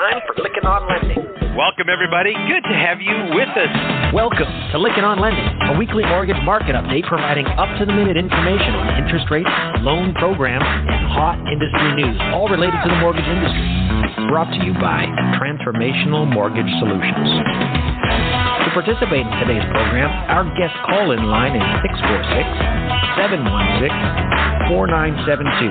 time for Lykken On Lending. Welcome, everybody. Good to have you with us. Welcome to Lykken On Lending, a weekly mortgage market update providing up-to-the-minute information on interest rates, loan programs, and hot industry news, all related to the mortgage industry. Brought to you by Transformational Mortgage Solutions. To participate in today's program, our guest call-in line is 646-716-4972.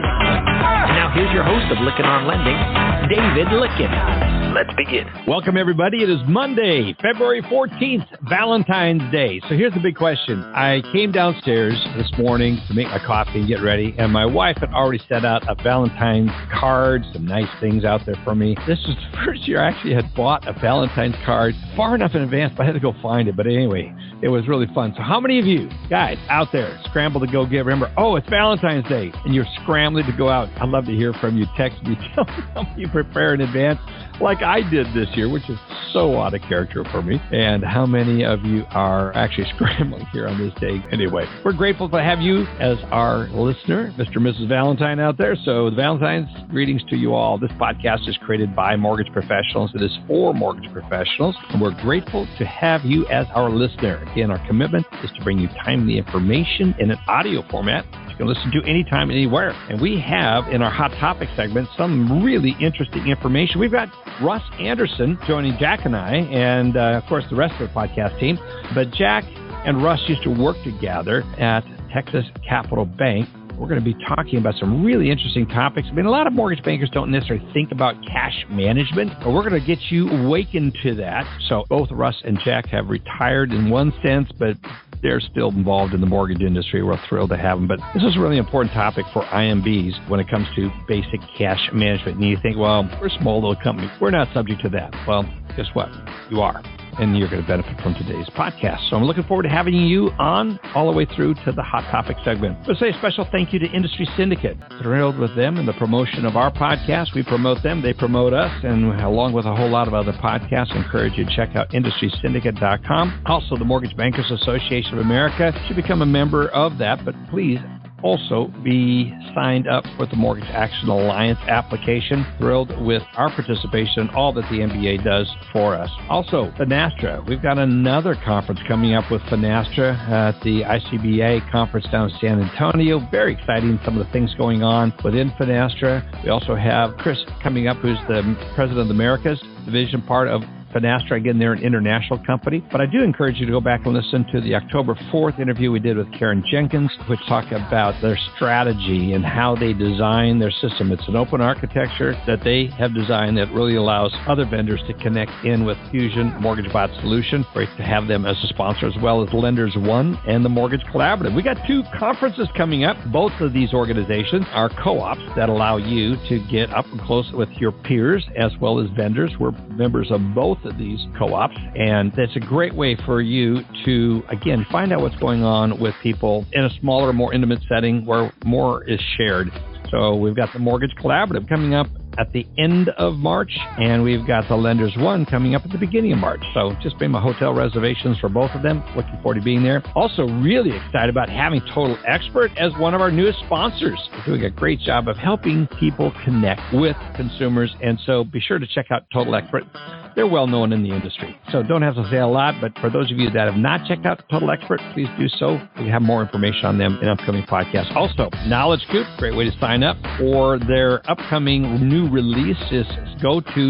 Now here's your host of Lykken On Lending, David Lykken. Let's begin. Welcome, everybody. It is Monday, February 14th, Valentine's Day. So here's the big question. I came downstairs this morning to make my coffee and get ready, and my wife had already set out a Valentine's card, some nice things out there for me. This was the first year I actually had bought a Valentine's card far enough in advance, but I had to go find it. But anyway, it was really fun. So how many of you guys out there scramble to go get, remember, it's Valentine's Day, and you're scrambling to go out? I'd love to hear from you. Text me, tell me how you prepare in advance, like I did this year, which is so out of character for me. And how many of you are actually scrambling here on this day? Anyway, we're grateful to have you as our listener, Mr. and Mrs. Valentine out there. So the Valentine's greetings to you all. This podcast is created by mortgage professionals. It is for mortgage professionals, and we're grateful to have you as our listener. Again, our commitment is to bring you timely information in an audio format you can listen to anytime, anywhere. And we have in our Hot Topic segment some really interesting information. We've got Russ Anderson joining Jack and I, and of course the rest of the podcast team. But Jack and Russ used to work together at Texas Capital Bank. We're going to be talking about some really interesting topics. I mean, a lot of mortgage bankers don't necessarily think about cash management, but we're going to get you awakened to that. So both Russ and Jack have retired in one sense, but they're still involved in the mortgage industry. We're thrilled to have them. But this is a really important topic for IMBs when it comes to basic cash management. And you think, well, we're a small little company. We're not subject to that. Well, guess what? You are. And you're going to benefit from today's podcast. So I'm looking forward to having you on all the way through to the Hot Topic segment. Let's say a special thank you to Industry Syndicate. Thrilled with them and the promotion of our podcast. We promote them, they promote us, and along with a whole lot of other podcasts, I encourage you to check out industrysyndicate.com. Also, the Mortgage Bankers Association of America. You should become a member of that, but please also be signed up with the Mortgage Action Alliance application. Thrilled with our participation and all that the MBA does for us. Also, Finastra. We've got another conference coming up with Finastra at the ICBA conference down in San Antonio. Very exciting, some of the things going on within Finastra. We also have Chris coming up, who's the president of the Americas division part of Finastra. Again, they're an international company. But I do encourage you to go back and listen to the October 4th interview we did with Karen Jenkins, which talked about their strategy and how they design their system. It's an open architecture that they have designed that really allows other vendors to connect in with Fusion Mortgage Bot Solution. Great to have them as a sponsor, as well as Lenders One and the Mortgage Collaborative. We got two conferences coming up. Both of these organizations are co-ops that allow you to get up and close with your peers as well as vendors. We're members of both of these co-ops, and that's a great way for you to, again, find out what's going on with people in a smaller, more intimate setting where more is shared. So we've got the Mortgage Collaborative coming up at the end of March, and we've got the Lenders One coming up at the beginning of March. So just made my hotel reservations for both of them. Looking forward to being there. Also really excited about having Total Expert as one of our newest sponsors. They're doing a great job of helping people connect with consumers, and so be sure to check out Total Expert. They're well known in the industry, so don't have to say a lot, but for those of you that have not checked out Total Expert, please do so. We have more information on them in upcoming podcasts. Also, Knowledge Coop, great way to sign up for their upcoming new release is go to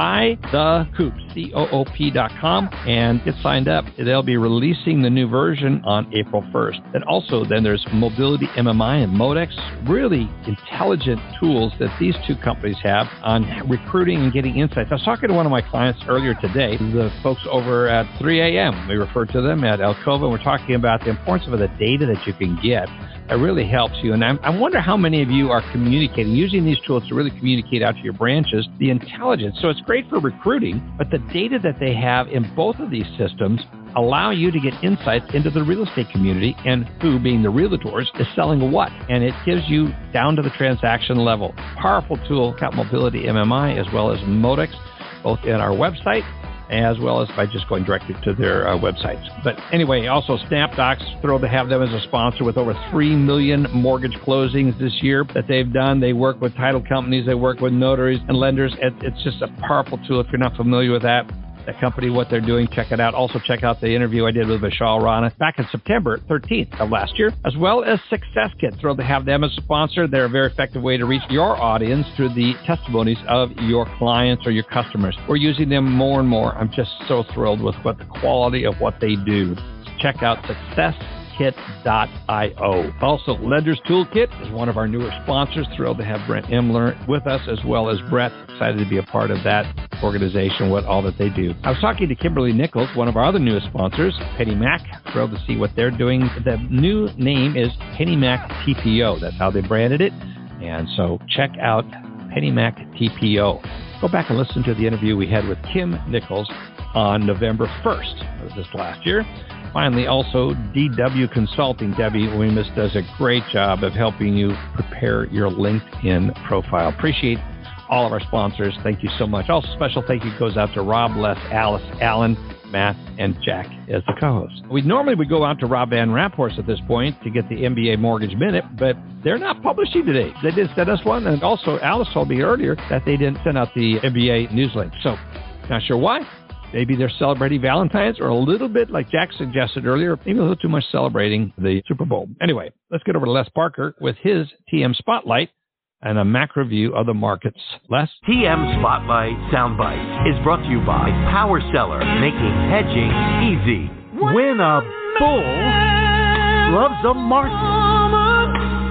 trythecoop.com and get signed up. They'll be releasing the new version on April 1st. And also then there's Mobility MMI and Modex, really intelligent tools that these two companies have on recruiting and getting insights. I was talking to one of my clients earlier today, the folks over at 3AM. We refer to them at Alcova, and we're talking about the importance of the data that you can get. It really helps you. And I wonder how many of you are communicating, using these tools to really communicate out to your branches, the intelligence. So it's great for recruiting, but the data that they have in both of these systems allow you to get insights into the real estate community and who, being the realtors, is selling what. And it gives you down to the transaction level. Powerful tool, got Mobility MMI as well as Modex, both in our website as well as by just going directly to their websites. But anyway, also SnapDocs, thrilled to have them as a sponsor with over 3 million mortgage closings this year that they've done. They work with title companies, they work with notaries and lenders. It's just a powerful tool. If you're not familiar with that company, what they're doing, check it out. Also check out the interview I did with Vishal Rana back in September 13th of last year, as well as Success Kit. Thrilled to have them as a sponsor. They're a very effective way to reach your audience through the testimonies of your clients or your customers. We're using them more and more. I'm just so thrilled with what the quality of what they do. Check out SuccessKit.io. Also, Lenders Toolkit is one of our newer sponsors. Thrilled to have Brent Imler with us, as well as Brett. Excited to be a part of that organization, what all that they do. I was talking to Kimberly Nichols, one of our other newest sponsors, PennyMac. Thrilled to see what they're doing. The new name is PennyMac TPO. That's how they branded it. And so check out PennyMac TPO. Go back and listen to the interview we had with Kim Nichols on November 1st of this last year. Finally, also, DW Consulting. Debbie Weemus does a great job of helping you prepare your LinkedIn profile. Appreciate all of our sponsors. Thank you so much. Also, special thank you goes out to Rob, Les, Alice, Alan, Matt, and Jack as the co-hosts. We normally would go out to Rob Van Raphorst at this point to get the MBA Mortgage Minute, but they're not publishing today. They did send us one, and also Alice told me earlier that they didn't send out the MBA news link. So, not sure why. Maybe they're celebrating Valentine's, or a little bit, like Jack suggested earlier, maybe a little too much celebrating the Super Bowl. Anyway, let's get over to Les Parker with his TM Spotlight and a macro view of the markets. Les? TM Spotlight Soundbite is brought to you by Power Seller, making hedging easy. When a bull loves a market,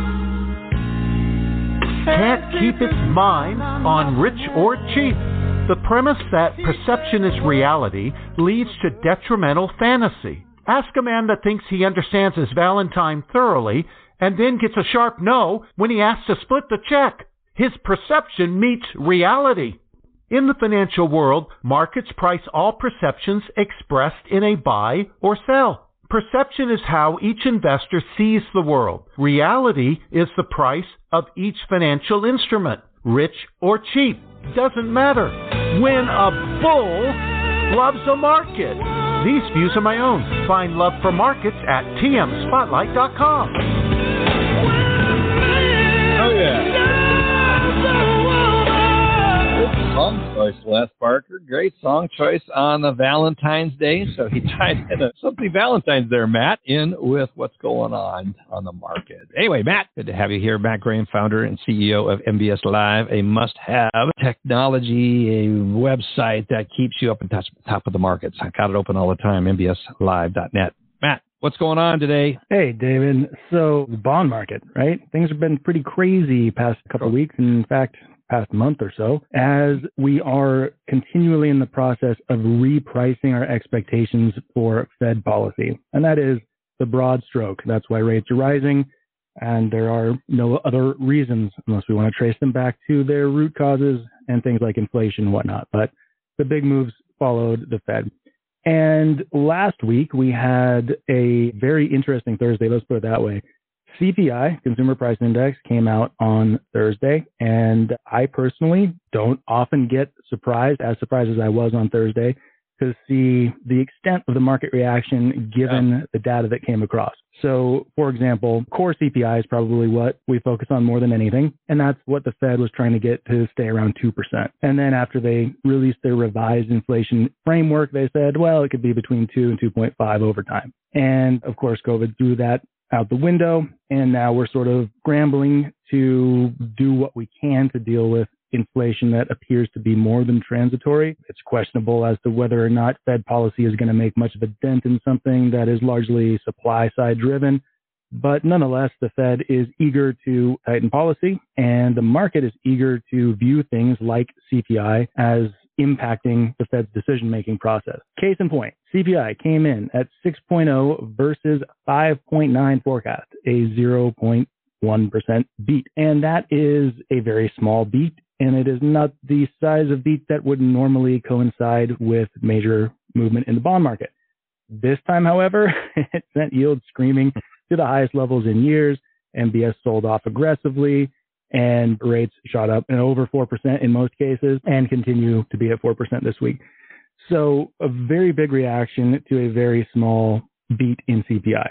can't keep its mind on rich or cheap. The premise that perception is reality leads to detrimental fantasy. Ask a man that thinks he understands his Valentine thoroughly and then gets a sharp no when he asks to split the check. His perception meets reality. In the financial world, markets price all perceptions expressed in a buy or sell. Perception is how each investor sees the world. Reality is the price of each financial instrument, rich or cheap. Doesn't matter. When a bull loves a market. These views are my own. Find love for markets at tmspotlight.com. Oh, yeah. Good song choice, Les Parker. Great song choice on the Valentine's Day. So he tied in something Valentine's there, Matt, in with what's going on the market. Anyway, Matt, good to have you here. Matt Graham, founder and CEO of MBS Live, a must-have technology, a website that keeps you up on top of the markets. I got it open all the time, mbslive.net. Matt, what's going on today? Hey, David. So the bond market, right? Things have been pretty crazy past couple of weeks. In fact, past month or so, as we are continually in the process of repricing our expectations for Fed policy. And that is the broad stroke. That's why rates are rising. And there are no other reasons, unless we want to trace them back to their root causes and things like inflation and whatnot. But the big moves followed the Fed. And last week, we had a very interesting Thursday, let's put it that way. CPI, Consumer Price Index, came out on Thursday, and I personally don't often get surprised as I was on Thursday, to see the extent of the market reaction given the data that came across. So, for example, core CPI is probably what we focus on more than anything, and that's what the Fed was trying to get to stay around 2%. And then after they released their revised inflation framework, they said, well, it could be between 2 and 2.5 over time. And, of course, COVID threw that out the window, and now we're sort of scrambling to do what we can to deal with inflation that appears to be more than transitory. It's questionable as to whether or not Fed policy is going to make much of a dent in something that is largely supply side driven. But nonetheless, the Fed is eager to tighten policy, and the market is eager to view things like CPI as impacting the Fed's decision-making process. Case in point, CPI came in at 6.0 versus 5.9 forecast, a 0.1% beat. And that is a very small beat, and it is not the size of beat that would normally coincide with major movement in the bond market. This time, however, it sent yields screaming to the highest levels in years. MBS sold off aggressively, and rates shot up and over 4% in most cases and continue to be at 4% this week. So a very big reaction to a very small beat in CPI.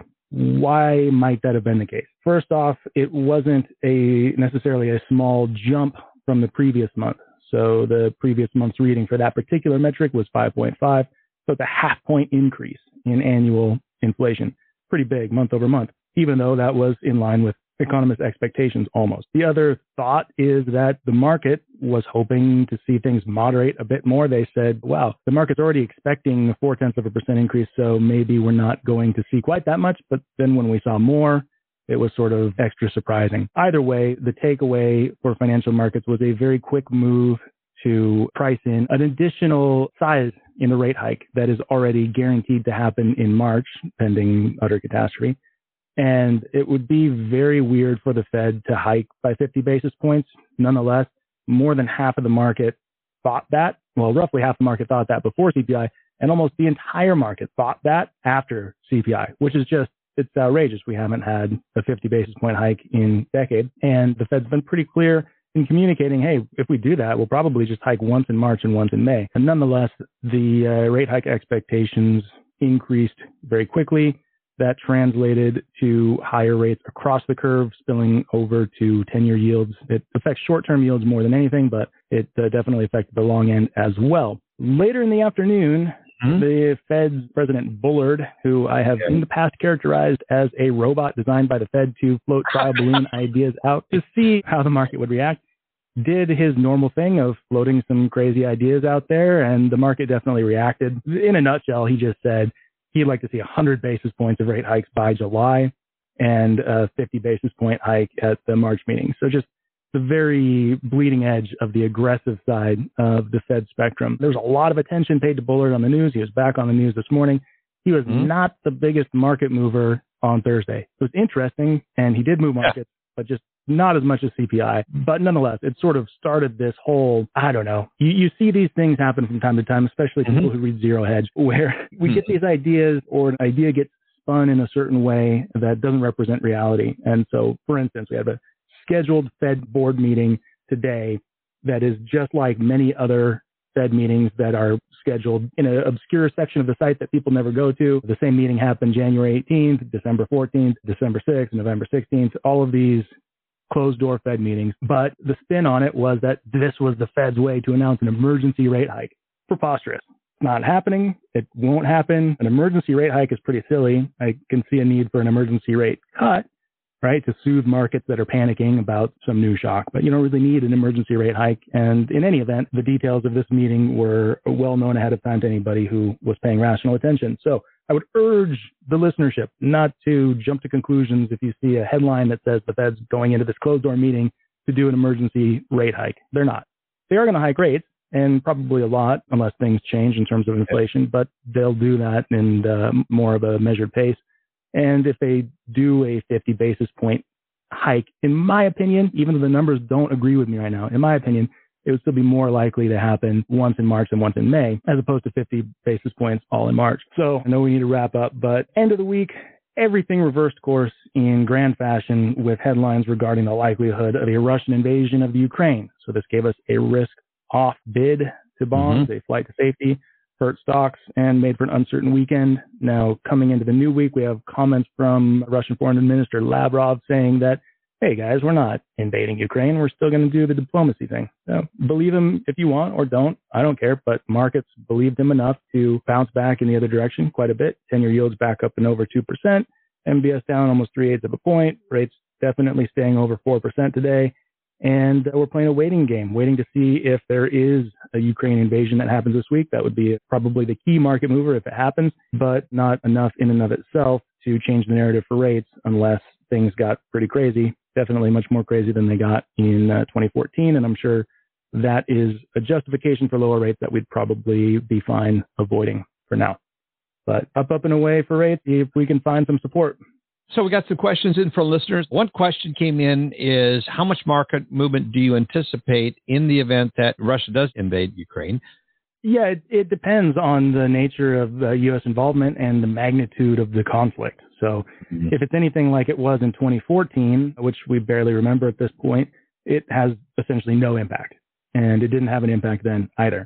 Why might that have been the case? First off, it wasn't necessarily a small jump from the previous month. So the previous month's reading for that particular metric was 5.5. So it's a half point increase in annual inflation. Pretty big month over month, even though that was in line with economists' expectations almost. The other thought is that the market was hoping to see things moderate a bit more. They said, wow, the market's already expecting a 0.4% increase, so maybe we're not going to see quite that much. But then when we saw more, it was sort of extra surprising. Either way, the takeaway for financial markets was a very quick move to price in an additional size in the rate hike that is already guaranteed to happen in March, pending utter catastrophe. And it would be very weird for the Fed to hike by 50 basis points. Nonetheless, more than half of the market thought that. Well, roughly half the market thought that before CPI, and almost the entire market thought that after CPI, which is just, it's outrageous. We haven't had a 50 basis point hike in decades. And the Fed's been pretty clear in communicating, hey, if we do that, we'll probably just hike once in March and once in May. And nonetheless, the rate hike expectations increased very quickly. That translated to higher rates across the curve, spilling over to 10-year yields. It affects short-term yields more than anything, but it definitely affected the long end as well. Later in the afternoon, the Fed's President Bullard, who I have in the past characterized as a robot designed by the Fed to float trial balloon ideas out to see how the market would react, did his normal thing of floating some crazy ideas out there, and the market definitely reacted. In a nutshell, he just said he'd like to see 100 basis points of rate hikes by July and a 50 basis point hike at the March meeting. So just the very bleeding edge of the aggressive side of the Fed spectrum. There was a lot of attention paid to Bullard on the news. He was back on the news this morning. He was not the biggest market mover on Thursday. It was interesting, and he did move markets, but just not as much as CPI. But nonetheless, it sort of started this whole, I don't know. You see these things happen from time to time, especially people who read Zero Hedge, where we get these ideas or an idea gets spun in a certain way that doesn't represent reality. And so, for instance, we have a scheduled Fed board meeting today that is just like many other Fed meetings that are scheduled in an obscure section of the site that people never go to. The same meeting happened January 18th, December 14th, December 6th, November 16th, all of these closed door Fed meetings. But the spin on it was that this was the Fed's way to announce an emergency rate hike. Preposterous. It's not happening. It won't happen. An emergency rate hike is pretty silly. I can see a need for an emergency rate cut, right, to soothe markets that are panicking about some new shock. But you don't really need an emergency rate hike. And in any event, the details of this meeting were well known ahead of time to anybody who was paying rational attention. So I would urge the listenership not to jump to conclusions if you see a headline that says the Fed's going into this closed door meeting to do an emergency rate hike. They're not. They are going to hike rates, and probably a lot unless things change in terms of inflation, but they'll do that in more of a measured pace. And if they do a 50 basis point hike, in my opinion, even though the numbers don't agree with me right now, in my opinion, it would still be more likely to happen once in March and once in May, as opposed to 50 basis points all in March. So I know we need to wrap up, but end of the week, everything reversed course in grand fashion with headlines regarding the likelihood of a Russian invasion of the Ukraine. So this gave us a risk-off bid to bonds, a flight to safety, hurt stocks, and made for an uncertain weekend. Now, coming into the new week, we have comments from Russian Foreign Minister Lavrov saying that, hey guys, we're not invading Ukraine. We're still going to do the diplomacy thing. So believe him if you want or don't. I don't care. But markets believed him enough to bounce back in the other direction quite a bit. 10-year yields back up and over 2%. MBS down almost 3/8 of a point. Rates definitely staying over 4% today. And we're playing a waiting game, waiting to see if there is a Ukraine invasion that happens this week. That would be probably the key market mover if it happens, but not enough in and of itself to change the narrative for rates unless things got pretty crazy. Definitely much more crazy than they got in 2014. And I'm sure that is a justification for lower rates that we'd probably be fine avoiding for now. But up and away for rates, see if we can find some support. So we got some questions in from listeners. One question came in is, how much market movement do you anticipate in the event that Russia does invade Ukraine? Yeah, it depends on the nature of the U.S. involvement and the magnitude of the conflict. So if it's anything like it was in 2014, which we barely remember at this point, it has essentially no impact. And it didn't have an impact then either.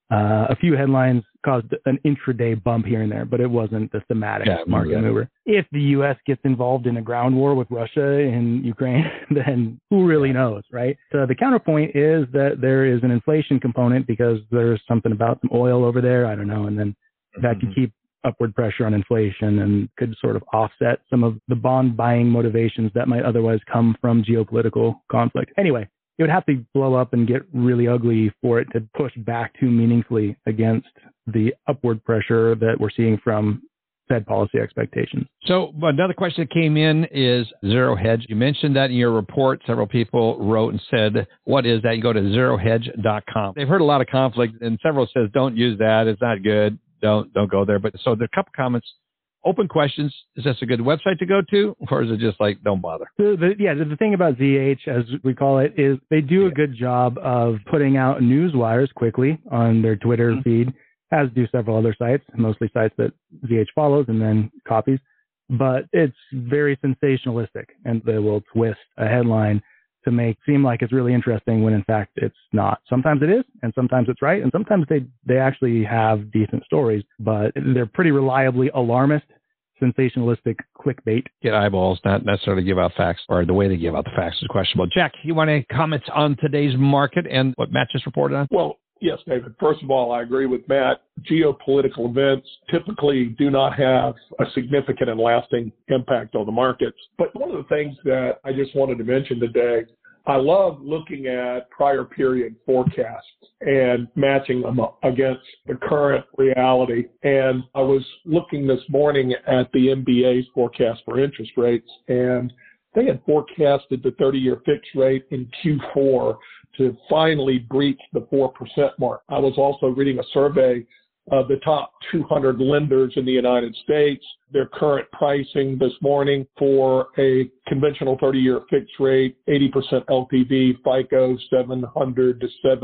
A few headlines caused an intraday bump here and there, but it wasn't the thematic market mover. If the U.S. gets involved in a ground war with Russia in Ukraine, then who really knows, right? So the counterpoint is that there is an inflation component because there's something about some oil over there. I don't know. And then that could keep upward pressure on inflation and could sort of offset some of the bond buying motivations that might otherwise come from geopolitical conflict. Anyway, it would have to blow up and get really ugly for it to push back too meaningfully against the upward pressure that we're seeing from Fed policy expectations. So another question that came in is zero hedge. You mentioned that in your report. Several people wrote and said, what is that? You go to zerohedge.com. They've heard a lot of conflict, and several says, don't use that. It's not good. Don't go there. But so there are a couple comments. Open questions. Is this a good website to go to, or is it just like, don't bother? The thing about ZH, as we call it, is they do a good job of putting out news wires quickly on their Twitter feed, as do several other sites, mostly sites that ZH follows and then copies. But it's very sensationalistic, and they will twist a headline to make seem like it's really interesting when in fact it's not. Sometimes it is, and sometimes it's right, and sometimes they actually have decent stories, but they're pretty reliably alarmist, sensationalistic clickbait. Get eyeballs, not necessarily give out facts, or the way they give out the facts is questionable. Jack, you want any comments on today's market and what Matt just reported on? Well, yes, David. First of all, I agree with Matt. Geopolitical events typically do not have a significant and lasting impact on the markets. But one of the things that I just wanted to mention today, I love looking at prior period forecasts and matching them up against the current reality. And I was looking this morning at the MBA's forecast for interest rates, and they had forecasted the 30-year fixed rate in Q4 to finally breach the 4% mark. I was also reading a survey of the top 200 lenders in the United States. Their current pricing this morning for a conventional 30-year fixed rate, 80% LTV, FICO 700 to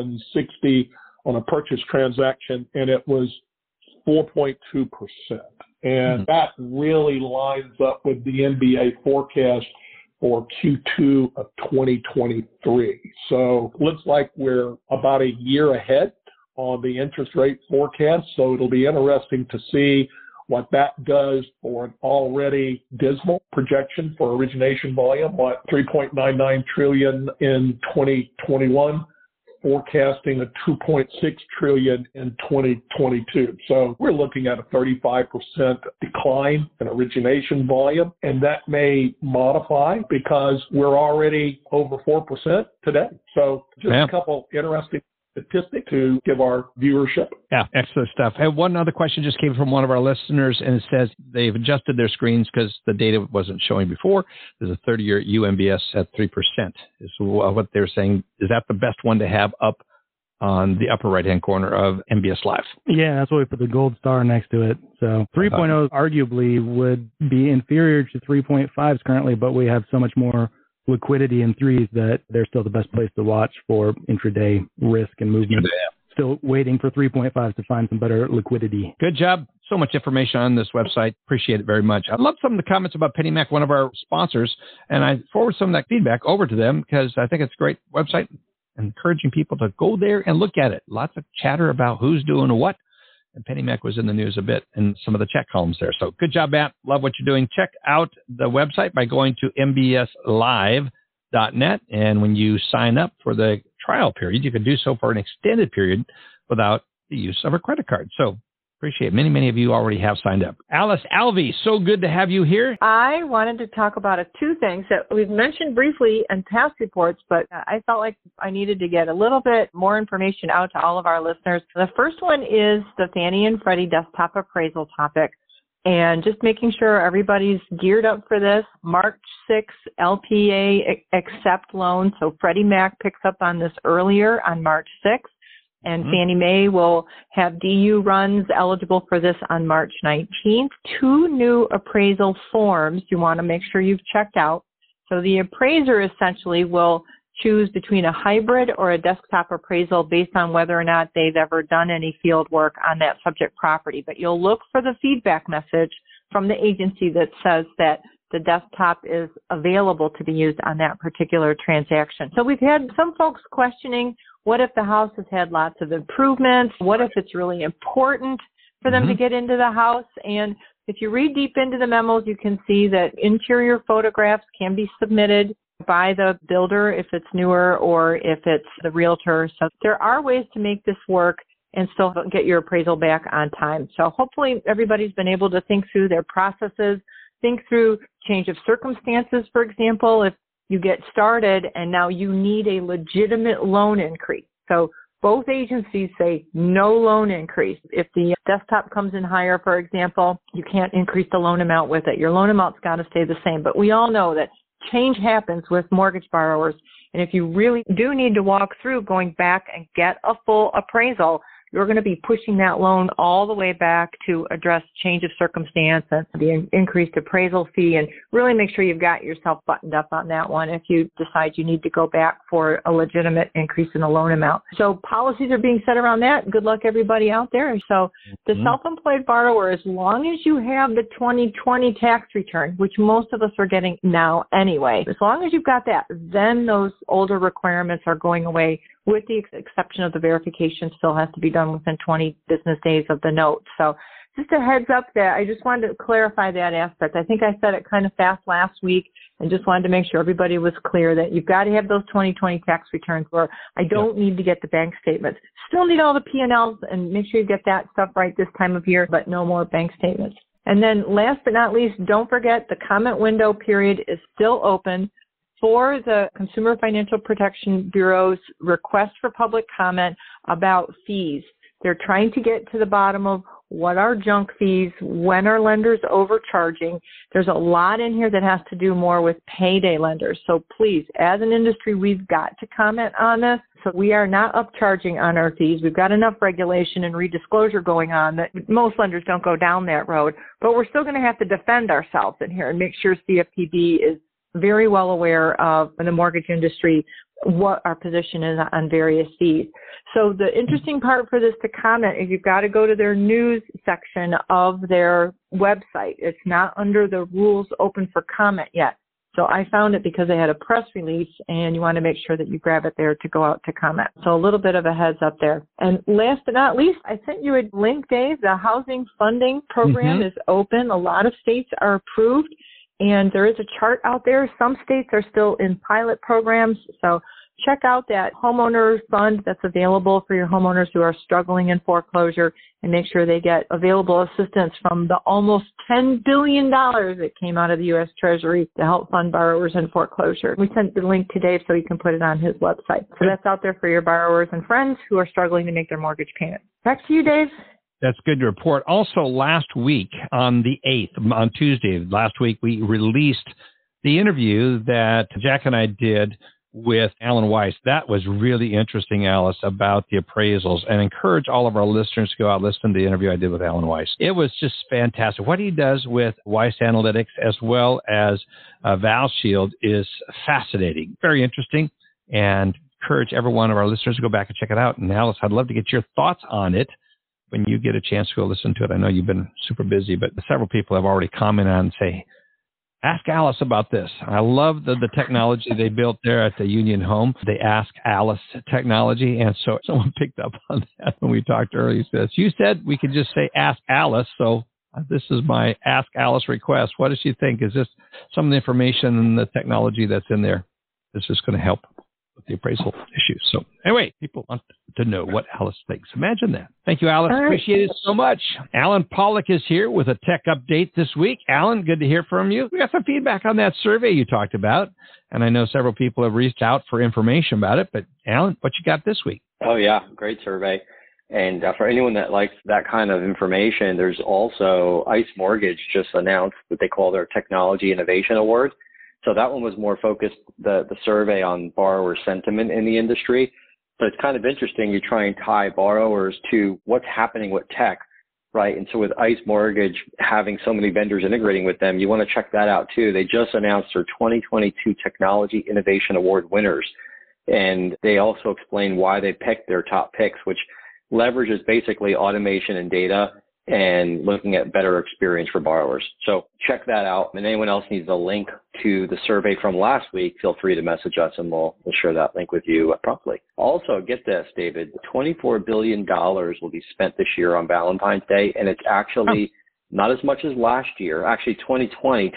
760 on a purchase transaction, and it was 4.2%. And that really lines up with the MBA forecast for Q2 of 2023. So looks like we're about a year ahead on the interest rate forecast. So it'll be interesting to see what that does for an already dismal projection for origination volume, what $3.99 trillion in 2021, forecasting a $2.6 trillion in 2022. So we're looking at a 35% decline in origination volume, and that may modify because we're already over 4% today. So just a couple interesting statistics to give our viewership. Yeah, excellent stuff. And one other question just came from one of our listeners, and it says they've adjusted their screens because the data wasn't showing before. There's a 30-year UMBS at 3%. Is what they're saying. Is that the best one to have up on the upper right-hand corner of MBS Live? Yeah, that's why we put the gold star next to it. So 3.0 arguably would be inferior to 3.5s currently, but we have so much more liquidity in threes that they're still the best place to watch for intraday risk and movement. Still waiting for 3.5 to find some better liquidity. Good job. So much information on this website. Appreciate it very much. I love some of the comments about PennyMac, one of our sponsors, and I forward some of that feedback over to them because I think it's a great website, encouraging people to go there and look at it. Lots of chatter about who's doing what. And PennyMac was in the news a bit in some of the chat columns there. So good job, Matt. Love what you're doing. Check out the website by going to mbslive.net. And when you sign up for the trial period, you can do so for an extended period without the use of a credit card. So appreciate it. Many of you already have signed up. Alice Alvey, so good to have you here. I wanted to talk about two things that we've mentioned briefly in past reports, but I felt like I needed to get a little bit more information out to all of our listeners. The first one is the Fannie and Freddie desktop appraisal topic, and just making sure everybody's geared up for this. March 6th, LPA accept loan. So Freddie Mac picks up on this earlier on March 6th. And Fannie Mae will have DU runs eligible for this on March 19th. 2 new appraisal forms you want to make sure you've checked out. So the appraiser essentially will choose between a hybrid or a desktop appraisal based on whether or not they've ever done any field work on that subject property. But you'll look for the feedback message from the agency that says that the desktop is available to be used on that particular transaction. So we've had some folks questioning, what if the house has had lots of improvements? What if it's really important for them to get into the house? And if you read deep into the memos, you can see that interior photographs can be submitted by the builder if it's newer or if it's the realtor. So there are ways to make this work and still get your appraisal back on time. So hopefully everybody's been able to think through their processes, think through change of circumstances, for example, if you get started and now you need a legitimate loan increase. So both agencies say no loan increase. If the desktop comes in higher, for example, you can't increase the loan amount with it. Your loan amount's got to stay the same. But we all know that change happens with mortgage borrowers. And if you really do need to walk through going back and get a full appraisal, you're going to be pushing that loan all the way back to address change of circumstance and the increased appraisal fee, and really make sure you've got yourself buttoned up on that one if you decide you need to go back for a legitimate increase in the loan amount. So policies are being set around that. Good luck, everybody out there. So the self-employed borrower, as long as you have the 2020 tax return, which most of us are getting now anyway, as long as you've got that, then those older requirements are going away, with the exception of the verification still has to be done within 20 business days of the note. So just a heads up there. I just wanted to clarify that aspect. I think I said it kind of fast last week and just wanted to make sure everybody was clear that you've got to have those 2020 tax returns, where I don't need to get the bank statements. Still need all the P&Ls and make sure you get that stuff right this time of year, but no more bank statements. And then last but not least, don't forget the comment window period is still open for the Consumer Financial Protection Bureau's request for public comment about fees. They're trying to get to the bottom of what are junk fees, when are lenders overcharging. There's a lot in here that has to do more with payday lenders. So please, as an industry, we've got to comment on this. So we are not upcharging on our fees. We've got enough regulation and redisclosure going on that most lenders don't go down that road. But we're still going to have to defend ourselves in here and make sure CFPB is very well aware of, in the mortgage industry, what our position is on various fees. So the interesting part for this to comment is you've got to go to their news section of their website. It's not under the rules open for comment yet. So I found it because they had a press release, and you want to make sure that you grab it there to go out to comment. So a little bit of a heads up there. And last but not least, I sent you a link, Dave. The housing funding program is open. A lot of states are approved. And there is a chart out there. Some states are still in pilot programs. So check out that homeowner fund that's available for your homeowners who are struggling in foreclosure, and make sure they get available assistance from the almost $10 billion that came out of the U.S. Treasury to help fund borrowers in foreclosure. We sent the link to Dave so he can put it on his website. So that's out there for your borrowers and friends who are struggling to make their mortgage payment. Back to you, Dave. That's good to report. Also, last week on the 8th, on Tuesday, last week, we released the interview that Jack and I did with Alan Weiss. That was really interesting, Alice, about the appraisals, and encourage all of our listeners to go out and listen to the interview I did with Alan Weiss. It was just fantastic. What he does with Weiss Analytics as well as ValShield is fascinating, very interesting, and encourage every one of our listeners to go back and check it out. And Alice, I'd love to get your thoughts on it when you get a chance to go listen to it. I know you've been super busy, but several people have already commented on and say, ask Alice about this. I love the technology they built there at the Union Home. They Ask Alice technology. And so someone picked up on that when we talked earlier. He says, you said we could just say Ask Alice. So this is my Ask Alice request. What does she think? Is this some of the information and the technology that's in there that's just going to help with the appraisal issues? So anyway, people want to know what Alice thinks. Imagine that. Thank you, Alice. Appreciate it so much. Alan Pollock is here with a tech update this week. Alan, good to hear from you. We got some feedback on that survey you talked about, and I know several people have reached out for information about it, but Alan, what you got this week? Oh, yeah. Great survey. And for anyone that likes that kind of information, there's also ICE Mortgage just announced what they call their Technology Innovation Award. So that one was more focused, the survey, on borrower sentiment in the industry. So it's kind of interesting. You try and tie borrowers to what's happening with tech, right? And so with ICE Mortgage having so many vendors integrating with them, you want to check that out too. They just announced their 2022 Technology Innovation Award winners. And they also explain why they picked their top picks, which leverages basically automation and data and looking at better experience for borrowers. So check that out. And anyone else needs a link to the survey from last week, feel free to message us and we'll share that link with you promptly. Also, get this, David, $24 billion will be spent this year on Valentine's Day, and it's actually not as much as last year. Actually, 2020,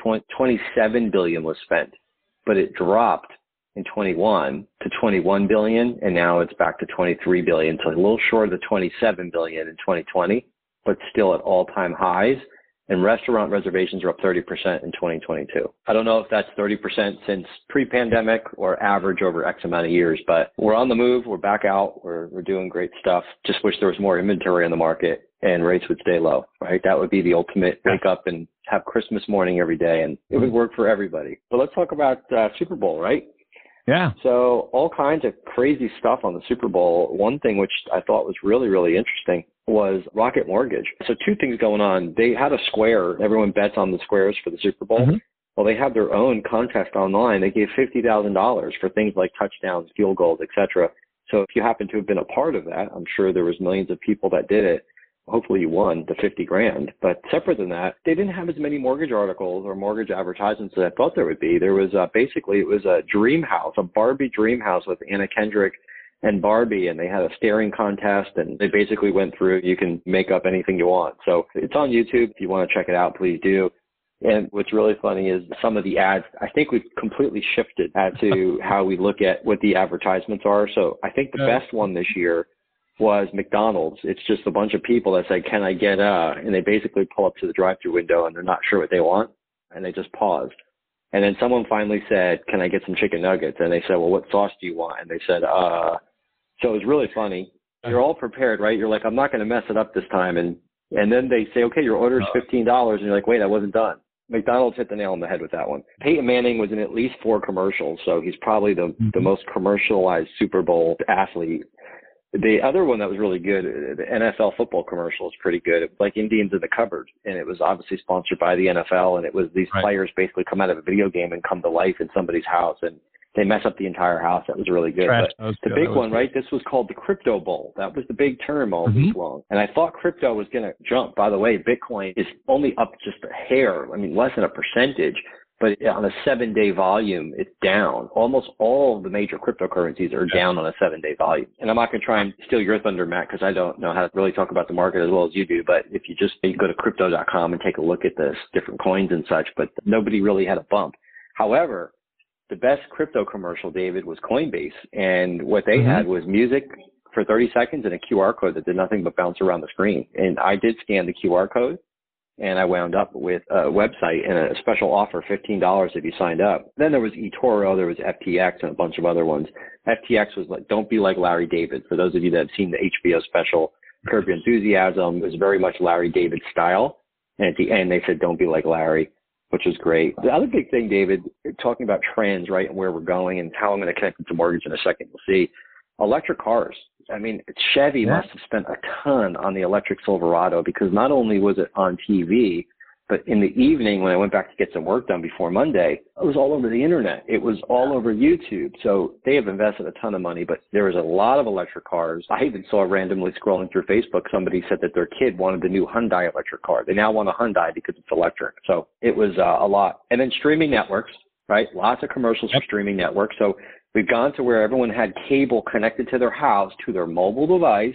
$27 billion was spent, but it dropped in 21 to $21 billion, and now it's back to $23 billion, so a little short of the $27 billion in 2020, but still at all-time highs. And restaurant reservations are up 30% in 2022. I don't know if that's 30% since pre-pandemic or average over X amount of years, but we're on the move. We're back out. We're doing great stuff. Just wish there was more inventory on the market and rates would stay low, right? That would be the ultimate wake up and have Christmas morning every day, and it would work for everybody. But let's talk about Super Bowl, right? Yeah. So all kinds of crazy stuff on the Super Bowl. One thing which I thought was really, really interesting was Rocket Mortgage. So two things going on. They had a square. Everyone bets on the squares for the Super Bowl. Mm-hmm. Well, they have their own contest online. They gave $50,000 for things like touchdowns, field goals, etc. So if you happen to have been a part of that, I'm sure there was millions of people that did it. Hopefully you won the $50,000. But separate than that, they didn't have as many mortgage articles or mortgage advertisements as I thought there would be. There was basically, it was a dream house, a Barbie dream house with Anna Kendrick and Barbie, and they had a staring contest, and they basically went through, you can make up anything you want. So it's on YouTube. If you want to check it out, please do. And what's really funny is some of the ads, I think we've completely shifted as to how we look at what the advertisements are. So I think the best one this year was McDonald's. It's just a bunch of people that say, can I get and they basically pull up to the drive-thru window and they're not sure what they want, and they just paused. And then someone finally said, can I get some chicken nuggets? And they said, well, what sauce do you want? And they said, so it was really funny. You're all prepared, right? You're like, I'm not going to mess it up this time. And then they say, okay, your order is $15. And you're like, wait, I wasn't done. McDonald's hit the nail on the head with that one. Peyton Manning was in at least 4 commercials, so he's probably the most commercialized Super Bowl athlete. The other one that was really good, the NFL football commercial, is pretty good. It was like Indians in the Cupboard, and it was obviously sponsored by the NFL, and it was these players basically come out of a video game and come to life in somebody's house, and they mess up the entire house. That was really good. But the big one, right, this was called the Crypto Bowl. That was the big term all week long. And I thought crypto was going to jump. By the way, Bitcoin is only up just a hair, I mean, less than a percentage. But on a 7-day volume, it's down. Almost all of the major cryptocurrencies are down on a 7-day volume. And I'm not going to try and steal your thunder, Matt, because I don't know how to really talk about the market as well as you do. But if you just go to crypto.com and take a look at the different coins and such, but nobody really had a bump. However, the best crypto commercial, David, was Coinbase. And what they had was music for 30 seconds and a QR code that did nothing but bounce around the screen. And I did scan the QR code, and I wound up with a website and a special offer, $15 if you signed up. Then there was eToro, there was FTX, and a bunch of other ones. FTX was like, don't be like Larry David. For those of you that have seen the HBO special, Curb Your Enthusiasm, it was very much Larry David style. And at the end, they said, don't be like Larry, which was great. The other big thing, David, talking about trends, right, and where we're going and how I'm going to connect it to mortgage in a second, we'll see. Electric cars. I mean, Chevy must have spent a ton on the electric Silverado, because not only was it on TV, but in the evening when I went back to get some work done before Monday, it was all over the internet. It was all over YouTube. So they have invested a ton of money, but there was a lot of electric cars. I even saw randomly scrolling through Facebook, somebody said that their kid wanted the new Hyundai electric car. They now want a Hyundai because it's electric. So it was a lot. And then streaming networks, right? Lots of commercials for streaming networks. So we've gone to where everyone had cable connected to their house, to their mobile device,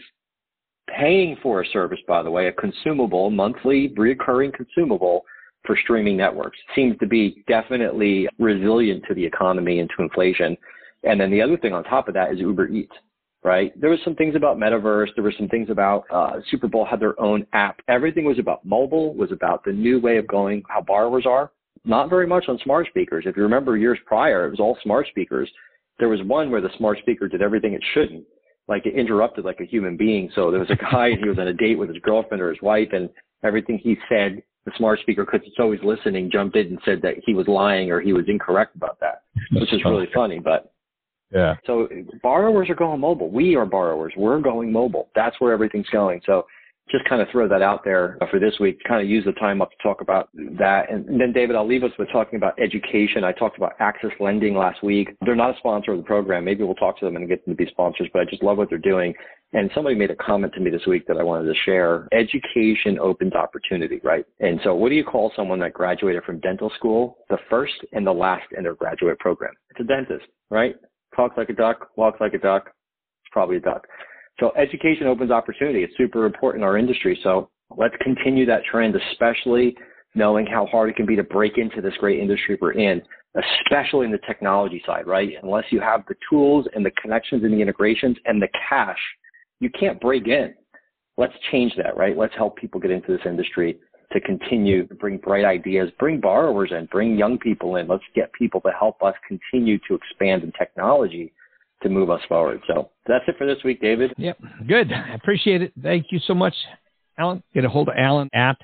paying for a service, by the way, a consumable, monthly, recurring consumable for streaming networks. Seems to be definitely resilient to the economy and to inflation. And then the other thing on top of that is Uber Eats, right? There was some things about Metaverse. There were some things about Super Bowl had their own app. Everything was about mobile, was about the new way of going, how borrowers are. Not very much on smart speakers. If you remember years prior, it was all smart speakers. There was one where the smart speaker did everything it shouldn't, like it interrupted like a human being. So there was a guy, and he was on a date with his girlfriend or his wife, and everything he said, the smart speaker, because it's always listening, jumped in and said that he was lying or he was incorrect about that, which is really funny. But yeah. So borrowers are going mobile. We are borrowers. We're going mobile. That's where everything's going. So just kind of throw that out there for this week, kind of use the time up to talk about that. And then, David, I'll leave us with talking about education. I talked about Access Lending last week. They're not a sponsor of the program. Maybe we'll talk to them and get them to be sponsors, but I just love what they're doing. And somebody made a comment to me this week that I wanted to share. Education opens opportunity, right? And so what do you call someone that graduated from dental school, the first and the last in their graduate program? It's a dentist, right? Talks like a duck, walks like a duck. It's probably a duck. So education opens opportunity. It's super important in our industry. So let's continue that trend, especially knowing how hard it can be to break into this great industry we're in, especially in the technology side, right? Unless you have the tools and the connections and the integrations and the cash, you can't break in. Let's change that, right? Let's help people get into this industry to continue to bring bright ideas, bring borrowers in, bring young people in. Let's get people to help us continue to expand in technology to move us forward. So that's it for this week, David. Yep. Good. I appreciate it. Thank you so much, Alan. Get a hold of Alan at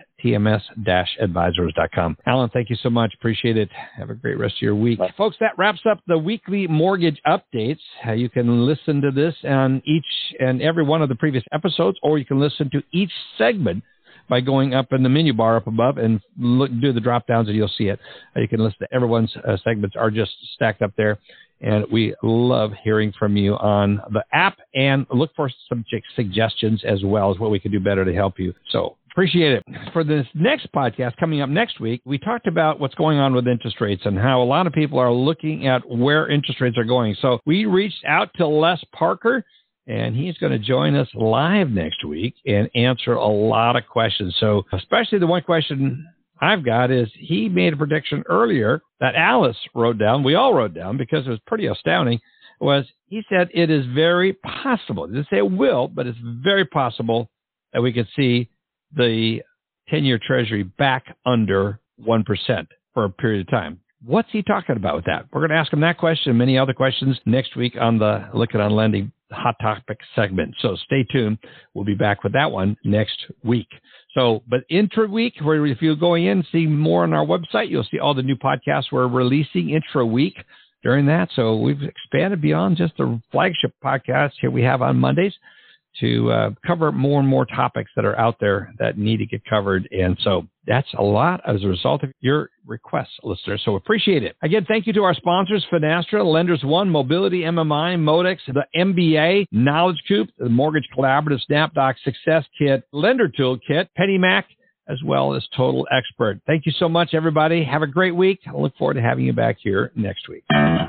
tms-advisors.com. Alan, thank you so much. Appreciate it. Have a great rest of your week. Bye. Folks, that wraps up the weekly mortgage updates. You can listen to this on each and every one of the previous episodes, or you can listen to each segment by going up in the menu bar up above and do the drop downs and you'll see it. You can listen to everyone's segments are just stacked up there. And we love hearing from you on the app and look for some suggestions as well as what we can do better to help you. So appreciate it. For this next podcast coming up next week, we talked about what's going on with interest rates and how a lot of people are looking at where interest rates are going. So we reached out to Les Parker, and he's going to join us live next week and answer a lot of questions. So especially the one question I've got is he made a prediction earlier that Alice wrote down, we all wrote down because it was pretty astounding, was he said it is very possible, he didn't say it will, but it's very possible that we could see the 10-year Treasury back under 1% for a period of time. What's he talking about with that? We're going to ask him that question and many other questions next week on the Lykken on Lending Hot Topic segment. So stay tuned. We'll be back with that one next week. So, but intra-week, where if you're going in and see more on our website, you'll see all the new podcasts we're releasing intra-week during that. So we've expanded beyond just the flagship podcast here we have on Mondays to cover more and more topics that are out there that need to get covered. And so that's a lot as a result of your requests, listeners. So appreciate it. Again, thank you to our sponsors, Finastra, Lenders One, Mobility, MMI, Modex, the MBA, Knowledge Coop, the Mortgage Collaborative, SnapDoc Success Kit, Lender Toolkit, PennyMac, as well as Total Expert. Thank you so much, everybody. Have a great week. I look forward to having you back here next week.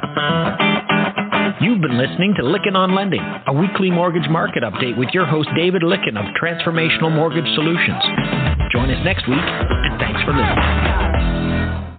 You've been listening to Lykken on Lending, a weekly mortgage market update with your host, David Lykken of Transformational Mortgage Solutions. Join us next week, and thanks for listening.